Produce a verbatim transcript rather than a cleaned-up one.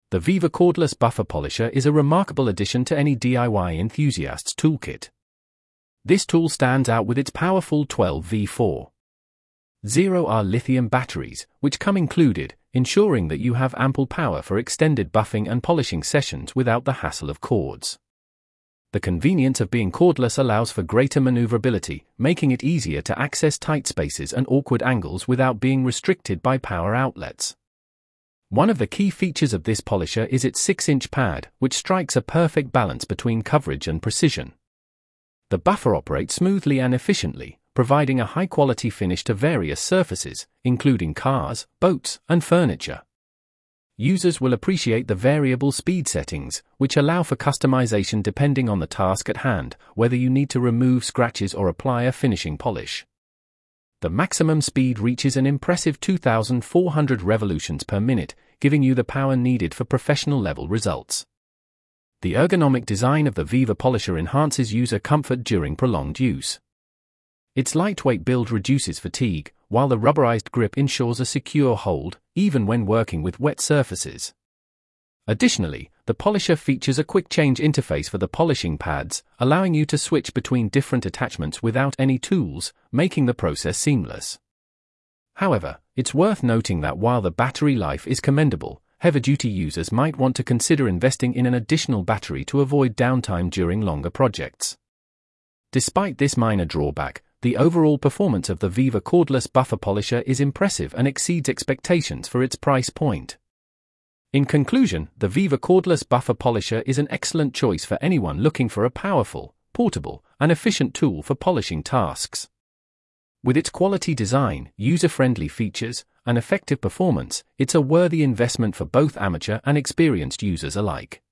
The Viva Cordless Buffer Polisher is a remarkable addition to any D I Y enthusiast's toolkit. This tool stands out with its powerful twelve volt four point oh R lithium batteries, which come included, ensuring that you have ample power for extended buffing and polishing sessions without the hassle of cords. The convenience of being cordless allows for greater maneuverability, making it easier to access tight spaces and awkward angles without being restricted by power outlets. One of the key features of this polisher is its six inch pad, which strikes a perfect balance between coverage and precision. The buffer operates smoothly and efficiently, providing a high-quality finish to various surfaces, including cars, boats, and furniture. Users will appreciate the variable speed settings, which allow for customization depending on the task at hand, whether you need to remove scratches or apply a finishing polish. The maximum speed reaches an impressive two thousand four hundred revolutions per minute, giving you the power needed for professional-level results. The ergonomic design of the Viva Polisher enhances user comfort during prolonged use. Its lightweight build reduces fatigue, while the rubberized grip ensures a secure hold, even when working with wet surfaces. Additionally, the polisher features a quick-change interface for the polishing pads, allowing you to switch between different attachments without any tools, making the process seamless. However, it's worth noting that while the battery life is commendable, heavy-duty users might want to consider investing in an additional battery to avoid downtime during longer projects. Despite this minor drawback, the overall performance of the Viva Cordless Buffer Polisher is impressive and exceeds expectations for its price point. In conclusion, the Viva Cordless Buffer Polisher is an excellent choice for anyone looking for a powerful, portable, and efficient tool for polishing tasks. With its quality design, user-friendly features, and effective performance, it's a worthy investment for both amateur and experienced users alike.